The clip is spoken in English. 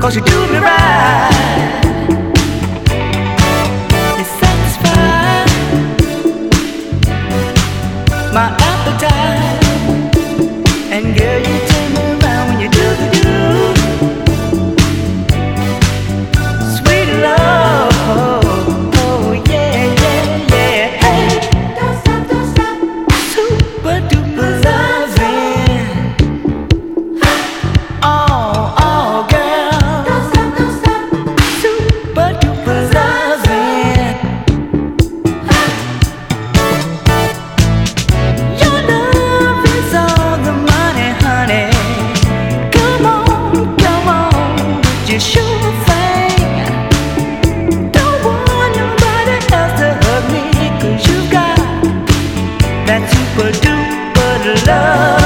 'cause you do me right. You satisfy my appetite, and girl, you turn me around when you do the do. Sweet love, oh yeah, yeah, yeah. Hey, don't stop, super duper loving. Oh, girl, don't stop, super duper loving. Your love is all the money, honey. Come on, would you sure thing? Don't want nobody else to hug me, 'cause you got that super duper love.